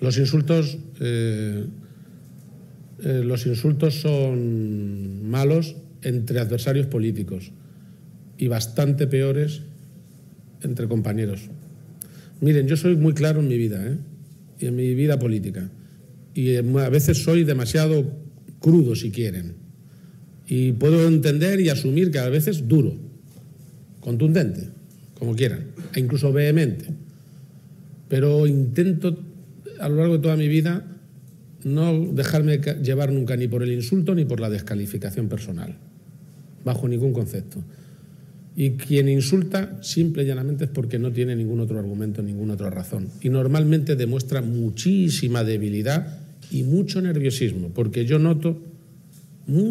Los insultos son malos entre adversarios políticos y bastante peores entre compañeros. Miren, yo soy muy claro en mi vida, y en mi vida política. Y a veces soy demasiado crudo, si quieren. Y puedo entender y asumir que a veces duro, contundente, como quieran, e incluso vehemente. Pero intento, a lo largo de toda mi vida, no dejarme llevar nunca ni por el insulto ni por la descalificación personal, bajo ningún concepto. Y quien insulta, simple y llanamente, es porque no tiene ningún otro argumento, ninguna otra razón. Y normalmente demuestra muchísima debilidad y mucho nerviosismo, porque yo noto